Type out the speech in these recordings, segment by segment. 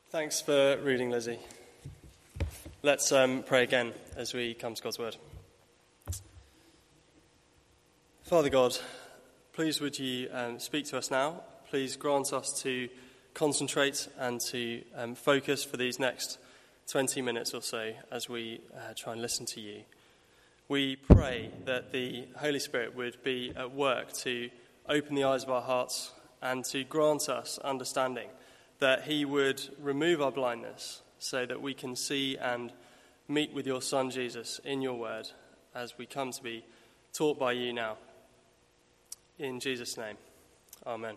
Thanks for reading, Lizzie. Let's pray again as we come to God's word. Father God, please would you speak to us now. Please grant us to concentrate and to focus for these next 20 minutes or so as we try and listen to you. We pray that the Holy Spirit would be at work to open the eyes of our hearts and to grant us understanding, that he would remove our blindness so that we can see and meet with your Son Jesus in your word as we come to be taught by you now. In Jesus' name, amen.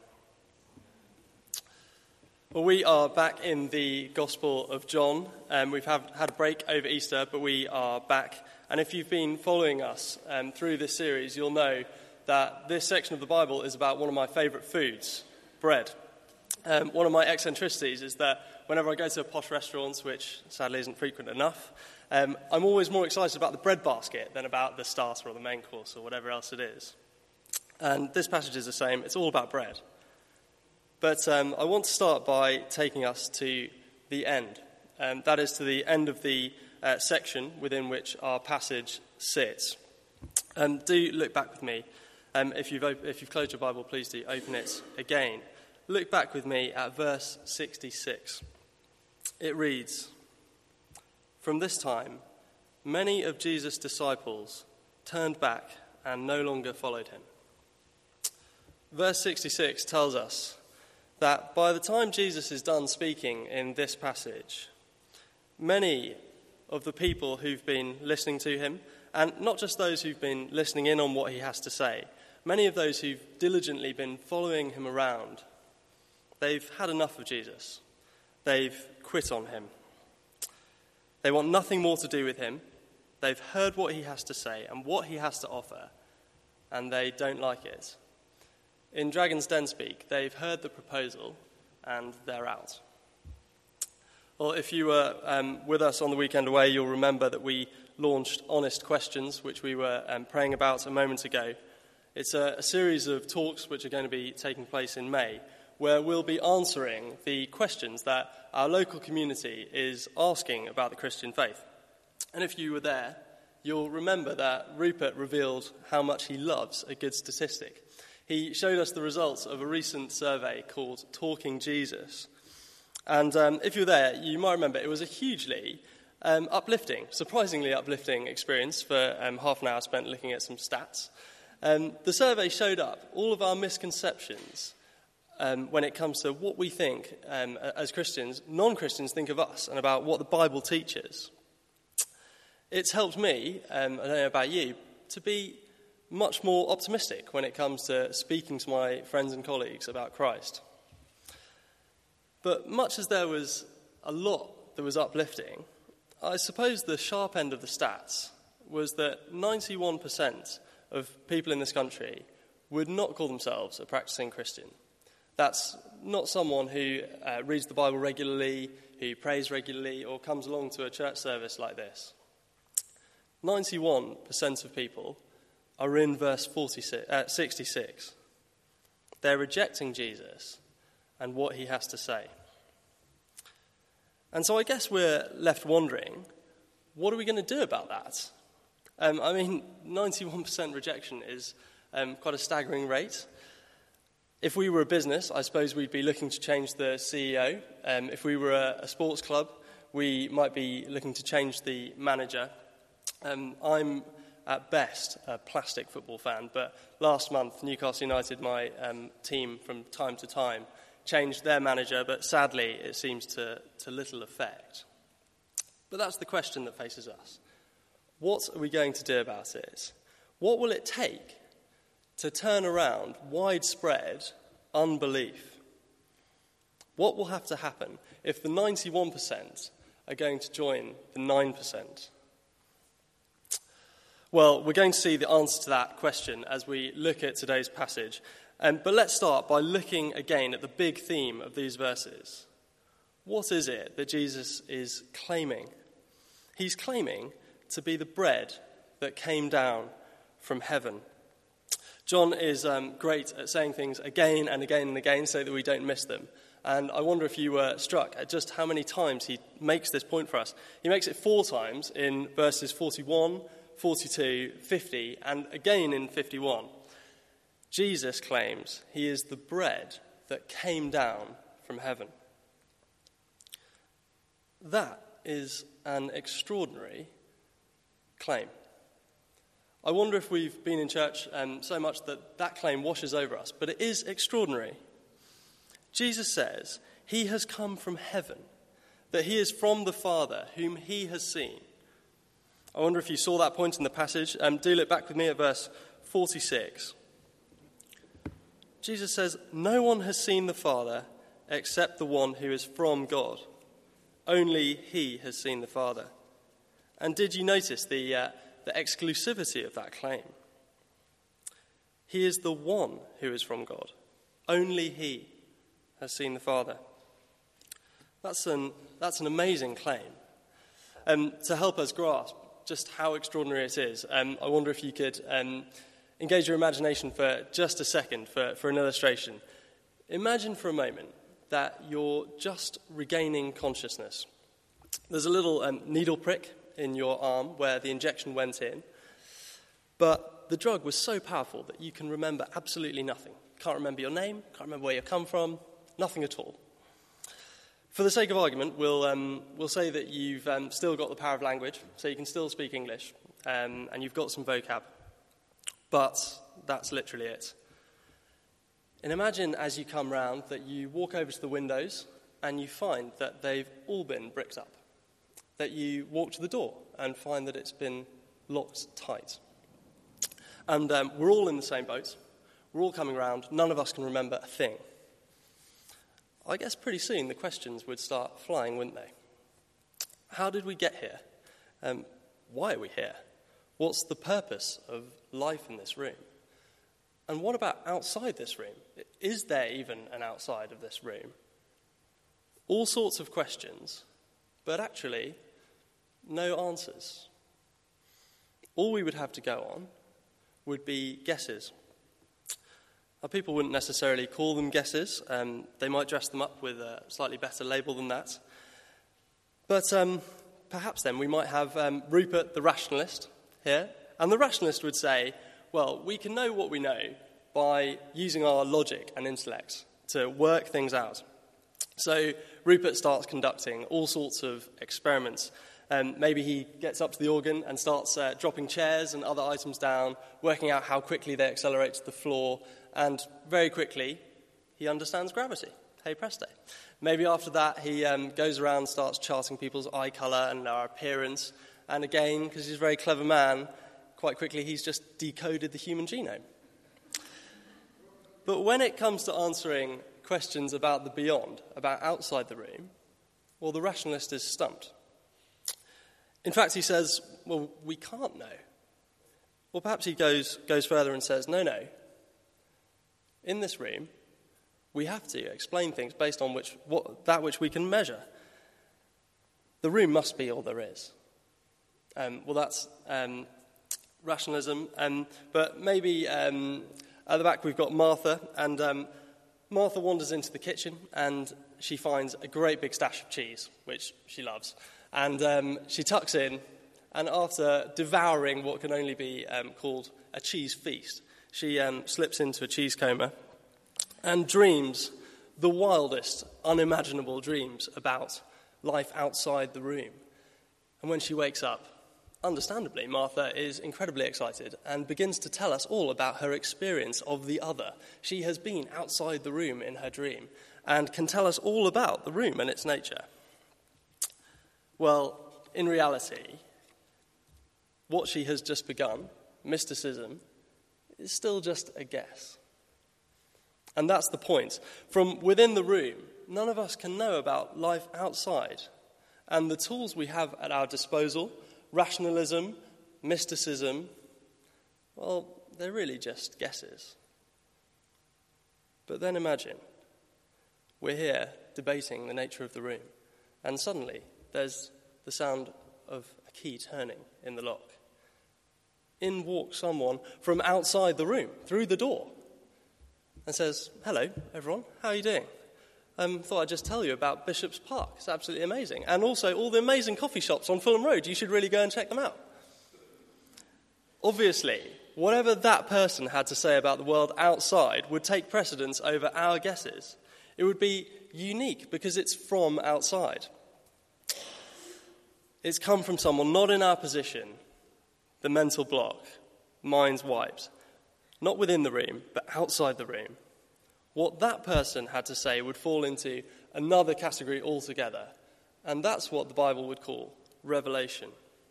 Well, we are back in the Gospel of John. We've had a break over Easter, but we are back. And if you've been following us through this series, you'll know that this section of the Bible is about one of my favourite foods, bread. One of my eccentricities is that whenever I go to posh restaurants, which sadly isn't frequent enough, I'm always more excited about the bread basket than about the starter or the main course or whatever else it is. And this passage is the same. It's all about bread. But I want to start by taking us to the end. That is to the end of the section within which our passage sits. Do look back with me. If you've closed your Bible, please do open it again. Look back with me at verse 66. It reads, "From this time, many of Jesus' disciples turned back and no longer followed him." Verse 66 tells us that by the time Jesus is done speaking in this passage, many of the people who've been listening to him, and not just those who've been listening in on what he has to say, many of those who've diligently been following him around, they've had enough of Jesus. They've quit on him. They want nothing more to do with him. They've heard what he has to say and what he has to offer, and they don't like it. In Dragon's Den speak, they've heard the proposal and they're out. Well, if you were with us on the weekend away, you'll remember that we launched Honest Questions, which we were praying about a moment ago. It's a series of talks which are going to be taking place in May, where we'll be answering the questions that our local community is asking about the Christian faith. And if you were there, you'll remember that Rupert revealed how much he loves a good statistic. He showed us the results of a recent survey called Talking Jesus. And if you're there, you might remember it was a hugely surprisingly uplifting experience for half an hour spent looking at some stats. The survey showed up all of our misconceptions when it comes to what we think as Christians, non-Christians think of us and about what the Bible teaches. It's helped me, I don't know about you, to be much more optimistic when it comes to speaking to my friends and colleagues about Christ. But much as there was a lot that was uplifting, I suppose the sharp end of the stats was that 91% of people in this country would not call themselves a practicing Christian. That's not someone who reads the Bible regularly, who prays regularly, or comes along to a church service like this. 91% of people are in verse 66. They're rejecting Jesus and what he has to say. And so I guess we're left wondering, what are we going to do about that? 91% rejection is quite a staggering rate. If we were a business, I suppose we'd be looking to change the CEO. If we were a sports club, we might be looking to change the manager. I'm, at best, a plastic football fan, but last month, Newcastle United, my team from time to time, changed their manager, but sadly, it seems to little effect. But that's the question that faces us. What are we going to do about it? What will it take to turn around widespread unbelief? What will have to happen if the 91% are going to join the 9%? Well, we're going to see the answer to that question as we look at today's passage. But let's start by looking again at the big theme of these verses. What is it that Jesus is claiming? He's claiming to be the bread that came down from heaven. John is great at saying things again and again and again so that we don't miss them. And I wonder if you were struck at just how many times he makes this point for us. He makes it 4 times in verses 41, 42, 50, and again in 51. Jesus claims he is the bread that came down from heaven. That is an extraordinary claim. I wonder if we've been in church so much that that claim washes over us, but it is extraordinary. Jesus says he has come from heaven, that he is from the Father whom he has seen. I wonder if you saw that point in the passage. Do look back with me at verse 46. Jesus says, "No one has seen the Father except the one who is from God. Only he has seen the Father." And did you notice the exclusivity of that claim? He is the one who is from God. Only he has seen the Father. That's an amazing claim. To help us grasp just how extraordinary it is, I wonder if you could engage your imagination for just a second for an illustration. Imagine for a moment that you're just regaining consciousness. There's a little needle prick in your arm where the injection went in, but the drug was so powerful that you can remember absolutely nothing. Can't remember your name, can't remember where you come from, nothing at all. For the sake of argument, we'll say that you've still got the power of language, so you can still speak English, and you've got some vocab. But that's literally it. And imagine as you come round that you walk over to the windows and you find that they've all been bricked up. That you walk to the door and find that it's been locked tight. And we're all in the same boat. We're all coming round. None of us can remember a thing. I guess pretty soon the questions would start flying, wouldn't they? How did we get here? Why are we here? What's the purpose of life in this room? And what about outside this room? Is there even an outside of this room? All sorts of questions, but actually no answers. All we would have to go on would be guesses. Now, people wouldn't necessarily call them guesses. They might dress them up with a slightly better label than that. But perhaps then we might have Rupert the rationalist here. And the rationalist would say, well, we can know what we know by using our logic and intellect to work things out. So Rupert starts conducting all sorts of experiments. Maybe he gets up to the organ and starts dropping chairs and other items down, working out how quickly they accelerate to the floor, and very quickly he understands gravity. Hey presto. Maybe after that he goes around and starts charting people's eye colour and their appearance, and again, because he's a very clever man, quite quickly he's just decoded the human genome. But when it comes to answering questions about the beyond, about outside the room, well, the rationalist is stumped. In fact, he says, well, we can't know. Or perhaps he goes further and says, no. In this room, we have to explain things based on that which we can measure. The room must be all there is. Well, that's rationalism. But maybe at the back we've got Martha, and Martha wanders into the kitchen and she finds a great big stash of cheese, which she loves. And she tucks in, and after devouring what can only be called a cheese feast, she slips into a cheese coma and dreams the wildest, unimaginable dreams about life outside the room. And when she wakes up, understandably, Martha is incredibly excited and begins to tell us all about her experience of the other. She has been outside the room in her dream and can tell us all about the room and its nature. Well, in reality, what she has just begun, mysticism, is still just a guess. And that's the point. From within the room, none of us can know about life outside. And the tools we have at our disposal, rationalism, mysticism, well, they're really just guesses. But then imagine, we're here debating the nature of the room, and suddenly there's the sound of a key turning in the lock. In walks someone from outside the room, through the door, and says, hello, everyone, how are you doing? thought I'd just tell you about Bishop's Park. It's absolutely amazing. And also all the amazing coffee shops on Fulham Road. You should really go and check them out. Obviously, whatever that person had to say about the world outside would take precedence over our guesses. It would be unique because it's from outside. It's come from someone not in our position, the mental block, minds wiped, not within the room, but outside the room. What that person had to say would fall into another category altogether, and that's what the Bible would call revelation.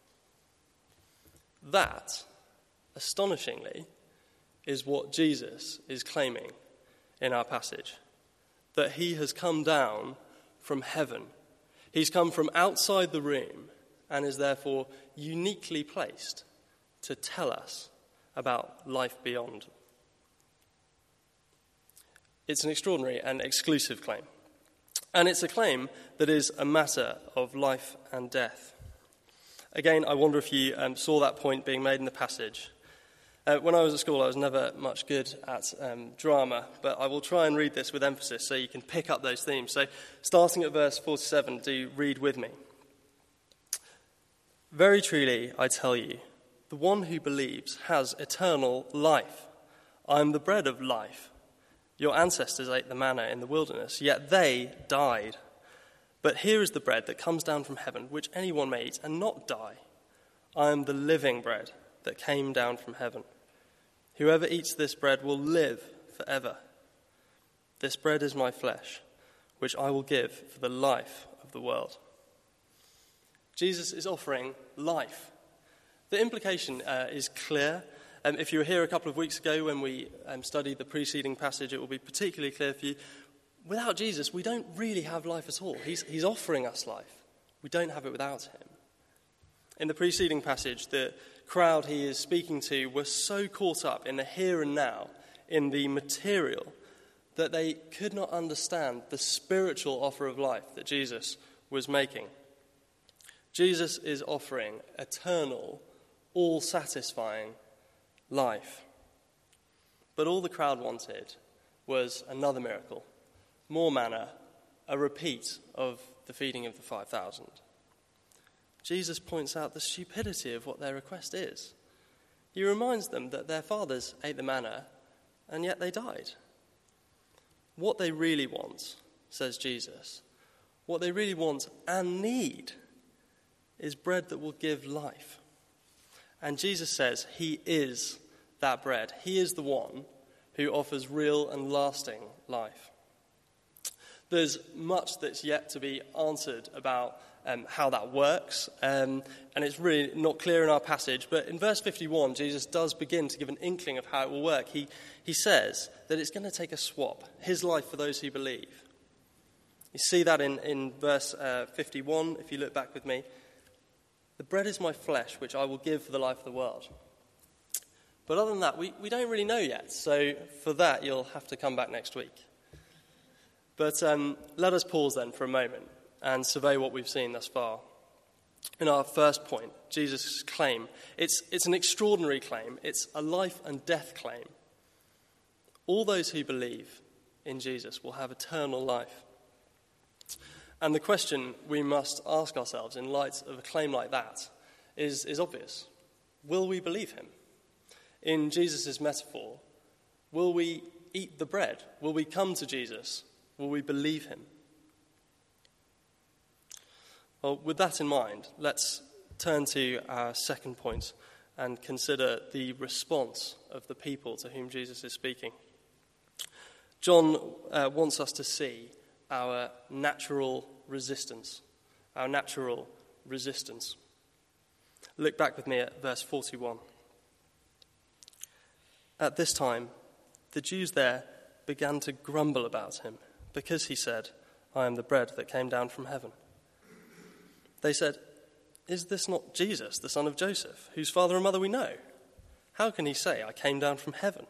That, astonishingly, is what Jesus is claiming in our passage, that he has come down from heaven. He's come from outside the room and is therefore uniquely placed to tell us about life beyond. It's an extraordinary and exclusive claim. And it's a claim that is a matter of life and death. Again, I wonder if you saw that point being made in the passage. When I was at school, I was never much good at drama, but I will try and read this with emphasis so you can pick up those themes. So starting at verse 47, do read with me. Very truly, I tell you, the one who believes has eternal life. I am the bread of life. Your ancestors ate the manna in the wilderness, yet they died. But here is the bread that comes down from heaven, which anyone may eat and not die. I am the living bread that came down from heaven. Whoever eats this bread will live forever. This bread is my flesh, which I will give for the life of the world. Jesus is offering life. The implication is clear. If you were here a couple of weeks ago when we studied the preceding passage, it will be particularly clear for you. Without Jesus, we don't really have life at all. He's offering us life. We don't have it without him. In the preceding passage, the crowd he is speaking to were so caught up in the here and now, in the material, that they could not understand the spiritual offer of life that Jesus was making. Jesus is offering eternal, all-satisfying life. But all the crowd wanted was another miracle, more manna, a repeat of the feeding of the 5,000. Jesus points out the stupidity of what their request is. He reminds them that their fathers ate the manna, and yet they died. What they really want, says Jesus, what they really want and need is bread that will give life. And Jesus says he is that bread. He is the one who offers real and lasting life. There's much that's yet to be answered about how that works, and it's really not clear in our passage, but in verse 51, Jesus does begin to give an inkling of how it will work. He says that it's going to take a swap, his life for those who believe. You see that in verse 51, if you look back with me. The bread is my flesh, which I will give for the life of the world. But other than that, we don't really know yet, so for that you'll have to come back next week. But let us pause then for a moment and survey what we've seen thus far. In our first point, Jesus' claim, it's an extraordinary claim. It's a life and death claim. All those who believe in Jesus will have eternal life. And the question we must ask ourselves in light of a claim like that is obvious. Will we believe him? In Jesus' metaphor, will we eat the bread? Will we come to Jesus? Will we believe him? Well, with that in mind, let's turn to our second point and consider the response of the people to whom Jesus is speaking. John wants us to see our natural resistance. Our natural resistance. Look back with me at verse 41. At this time, the Jews there began to grumble about him because he said, I am the bread that came down from heaven. They said, is this not Jesus, the son of Joseph, whose father and mother we know? How can he say, I came down from heaven?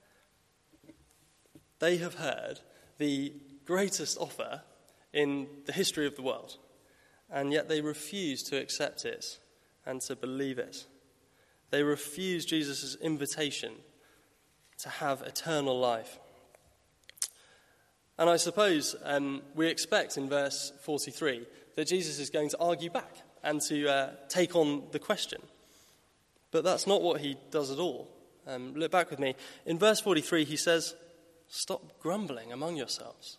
They have heard the greatest offer in the history of the world, and yet they refuse to accept it and to believe it. They refuse Jesus' invitation to have eternal life. And I suppose we expect in verse 43 that Jesus is going to argue back and to take on the question. But that's not what he does at all. Look back with me. In verse 43 he says, "Stop grumbling among yourselves."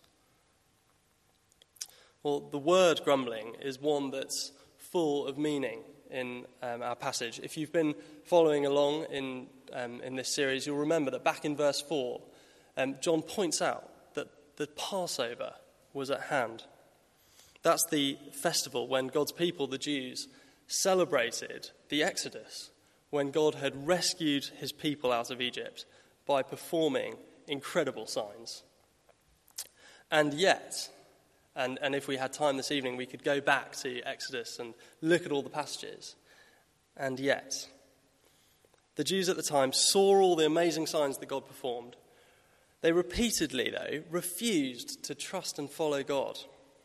Well, the word grumbling is one that's full of meaning in our passage. If you've been following along in this series, you'll remember that back in verse 4, John points out that the Passover was at hand. That's the festival when God's people, the Jews, celebrated the Exodus, when God had rescued his people out of Egypt by performing incredible signs. And yet, and if we had time this evening, we could go back to Exodus and look at all the passages. And yet, the Jews at the time saw all the amazing signs that God performed. They repeatedly, though, refused to trust and follow God.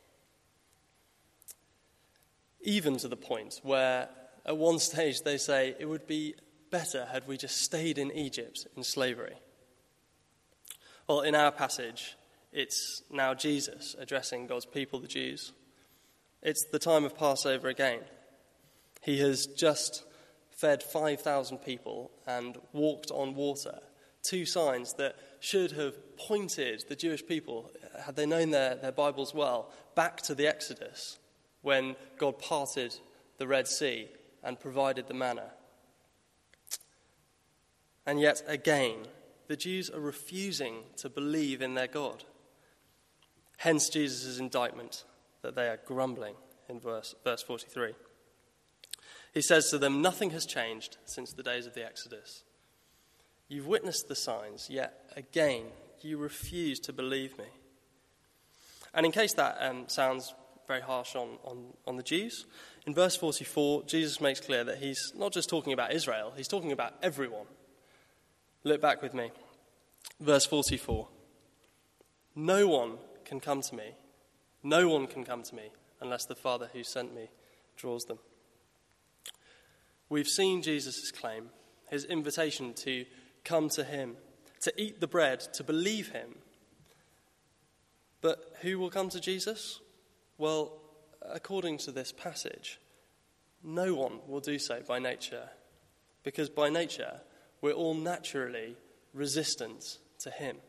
Even to the point where, at one stage, they say, it would be better had we just stayed in Egypt in slavery. Well, in our passage, it's now Jesus addressing God's people, the Jews. It's the time of Passover again. He has just fed 5,000 people and walked on water. Two signs that should have pointed the Jewish people, had they known their Bibles well, back to the Exodus when God parted the Red Sea and provided the manna. And yet again, the Jews are refusing to believe in their God. Hence Jesus' indictment that they are grumbling in verse 43. He says to them, "Nothing has changed since the days of the Exodus. You've witnessed the signs, yet again you refuse to believe me." And in case that sounds very harsh on the Jews, in verse 44, Jesus makes clear that he's not just talking about Israel, he's talking about everyone. Look back with me. Verse 44. No one can come to me unless the Father who sent me draws them. We've seen Jesus' claim, his invitation to come to him, to eat the bread, to believe him. But who will come to Jesus? Well, according to this passage, no one will do so by nature, because by nature we're all naturally resistant to him.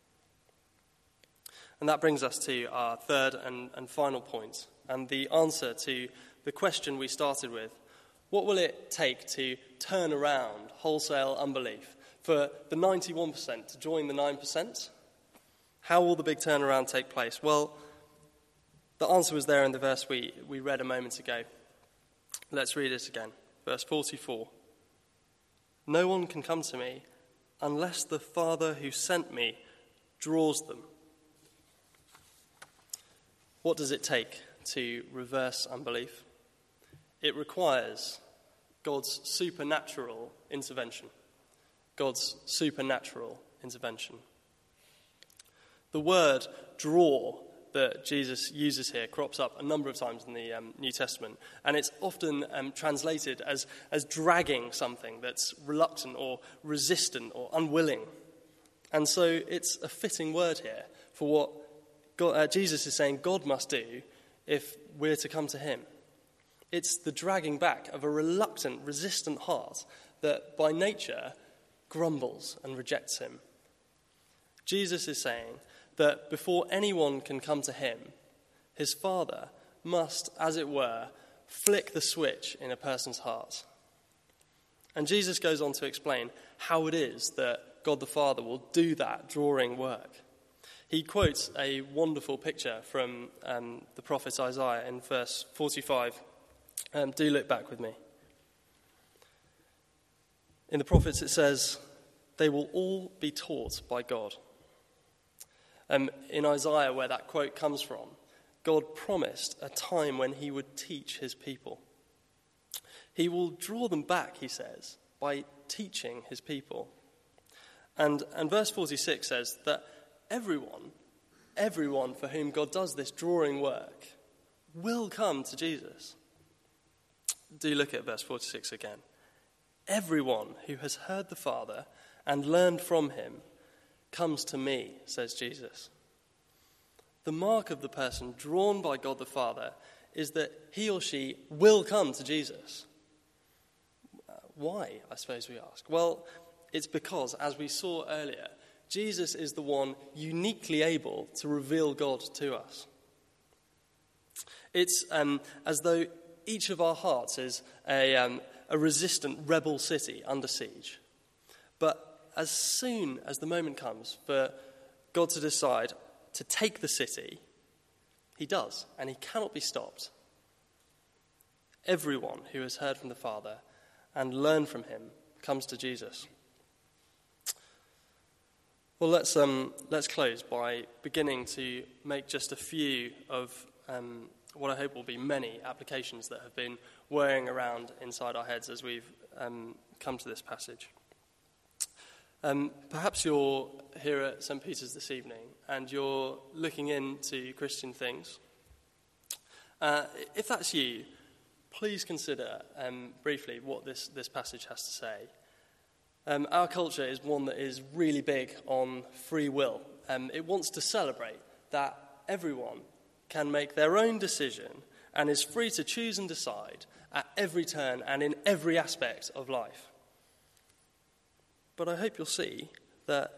And that brings us to our third and final point, and the answer to the question we started with. What will it take to turn around wholesale unbelief, for the 91% to join the 9%? How will the big turnaround take place? Well, the answer was there in the verse we read a moment ago. Let's read it again. Verse 44. No one can come to me unless the Father who sent me draws them. What does it take to reverse unbelief? It requires God's supernatural intervention. God's supernatural intervention. The word draw that Jesus uses here crops up a number of times in the New Testament, and it's often translated as dragging something that's reluctant or resistant or unwilling. And so it's a fitting word here for what Jesus is saying God must do if we're to come to him. It's the dragging back of a reluctant, resistant heart that by nature grumbles and rejects him. Jesus is saying that before anyone can come to him, his Father must, as it were, flick the switch in a person's heart. And Jesus goes on to explain how it is that God the Father will do that drawing work. He quotes a wonderful picture from the prophet Isaiah in verse 45. Do look back with me. In the prophets it says, they will all be taught by God. In Isaiah, where that quote comes from, God promised a time when he would teach his people. He will draw them back, he says, by teaching his people. And verse 46 says that everyone for whom God does this drawing work will come to Jesus. Do look at verse 46 again. Everyone who has heard the Father and learned from him comes to me, says Jesus. the mark of the person drawn by God the Father is that he or she will come to Jesus. Why, I suppose we ask? Well, it's because, as we saw earlier, Jesus is the one uniquely able to reveal God to us. It's as though each of our hearts is a resistant rebel city under siege. But as soon as the moment comes for God to decide to take the city, he does, and he cannot be stopped. Everyone who has heard from the Father and learned from him comes to Jesus. Well, let's close by beginning to make just a few of what I hope will be many applications that have been whirring around inside our heads as we've come to this passage. Perhaps you're here at St. Peter's this evening and you're looking into Christian things. If that's you, please consider briefly what this passage has to say. Our culture is one that is really big on free will. It wants to celebrate that everyone can make their own decision and is free to choose and decide at every turn and in every aspect of life. But I hope you'll see that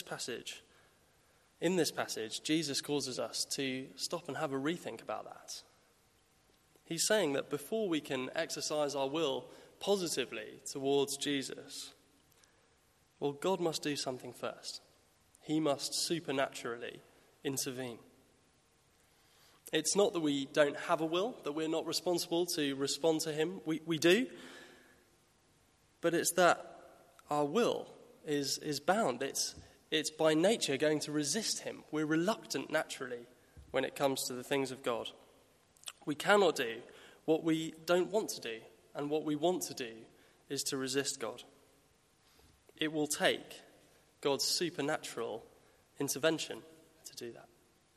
in this passage, Jesus causes us to stop and have a rethink about that. He's saying that before we can exercise our will positively towards Jesus, well, God must do something first. He must supernaturally intervene. It's not that we don't have a will, that we're not responsible to respond to him. We do. But it's that our will is bound. It's by nature going to resist him. We're reluctant naturally when it comes to the things of God. We cannot do what we don't want to do, and what we want to do is to resist God. It will take God's supernatural intervention to do that.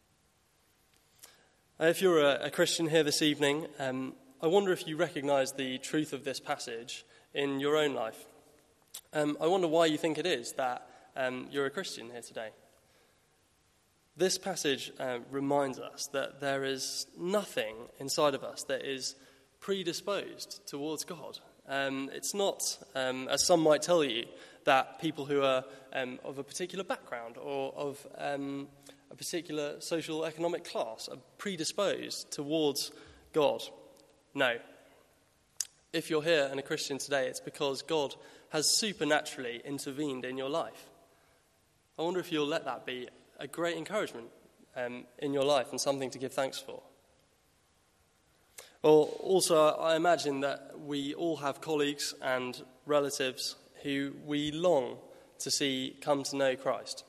If you're a Christian here this evening, I wonder if you recognise the truth of this passage in your own life. I wonder why you think it is that you're a Christian here today. This passage reminds us that there is nothing inside of us that is predisposed towards God. It's not, as some might tell you, that people who are of a particular background or of a particular social economic class are predisposed towards God. No. If you're here and a Christian today, it's because God has supernaturally intervened in your life. I wonder if you'll let that be a great encouragement in your life and something to give thanks for. Well, also, I imagine that we all have colleagues and relatives who we long to see come to know Christ.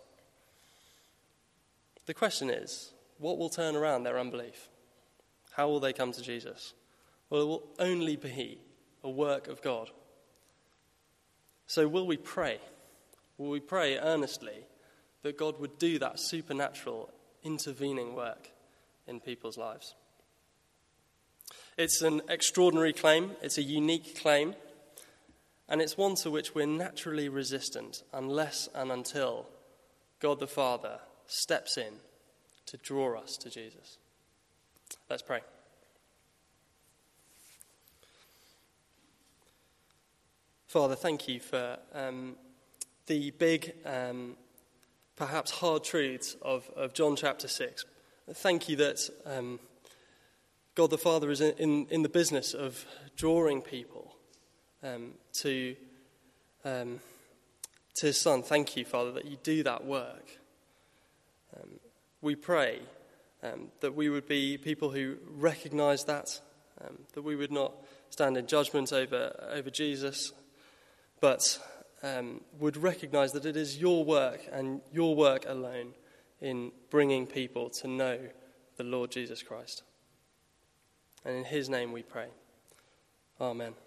The question is, what will turn around their unbelief? How will they come to Jesus? Well, it will only be a work of God. So will we pray? Will we pray earnestly that God would do that supernatural intervening work in people's lives? It's an extraordinary claim. It's a unique claim. And it's one to which we're naturally resistant unless and until God the Father steps in to draw us to Jesus. Let's pray. Father, thank you for the big, perhaps hard truths of John chapter 6. Thank you that God the Father is in the business of drawing people to his Son. Thank you, Father, that you do that work. We pray that we would be people who recognise that we would not stand in judgment over Jesus, but would recognise that it is your work and your work alone in bringing people to know the Lord Jesus Christ. And in his name we pray. Amen.